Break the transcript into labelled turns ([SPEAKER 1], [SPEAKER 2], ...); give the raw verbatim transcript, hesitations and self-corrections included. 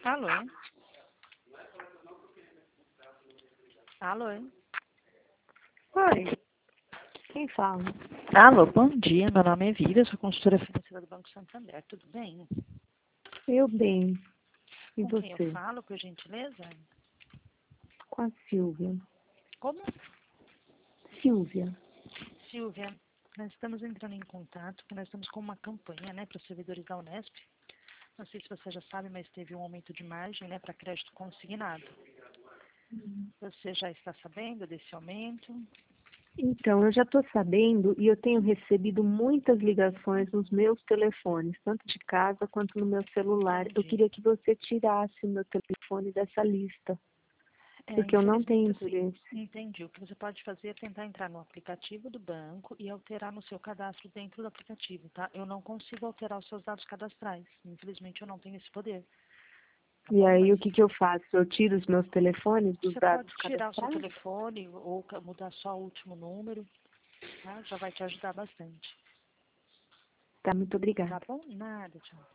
[SPEAKER 1] Alô? Alô?
[SPEAKER 2] Oi, quem fala?
[SPEAKER 1] Alô, bom dia. Meu nome é Vida, sou consultora financeira do Banco Santander. Tudo bem?
[SPEAKER 2] Eu bem. E
[SPEAKER 1] Com quem eu
[SPEAKER 2] você?
[SPEAKER 1] falo, por gentileza?
[SPEAKER 2] Com a Silvia.
[SPEAKER 1] Como?
[SPEAKER 2] Silvia.
[SPEAKER 1] Silvia, nós estamos entrando em contato, porque nós estamos com uma campanha, né, para os servidores da Unesp. Não sei se você já sabe, mas teve um aumento de margem, né, para crédito consignado. Você já está sabendo desse aumento?
[SPEAKER 2] Então, eu já estou sabendo e eu tenho recebido muitas ligações nos meus telefones, tanto de casa quanto no meu celular. Eu
[SPEAKER 1] Entendi.
[SPEAKER 2] queria que você tirasse o meu telefone dessa lista,
[SPEAKER 1] É,
[SPEAKER 2] porque eu não tenho
[SPEAKER 1] infelizmente, assim,
[SPEAKER 2] interesse.
[SPEAKER 1] entendi. O que você pode fazer é tentar entrar no aplicativo do banco e alterar no seu cadastro dentro do aplicativo, tá? Eu não consigo alterar os seus dados cadastrais. Infelizmente, eu não tenho esse poder, tá
[SPEAKER 2] E
[SPEAKER 1] bom?
[SPEAKER 2] aí,
[SPEAKER 1] Mas
[SPEAKER 2] o que, que eu faço? Eu tiro os meus telefones dos
[SPEAKER 1] você
[SPEAKER 2] dados
[SPEAKER 1] pode tirar o seu
[SPEAKER 2] cadastrais?
[SPEAKER 1] telefone ou ca- mudar só o último número, tá? Já vai te ajudar bastante.
[SPEAKER 2] Tá, muito
[SPEAKER 1] Tá
[SPEAKER 2] obrigada.
[SPEAKER 1] bom? Nada, tchau.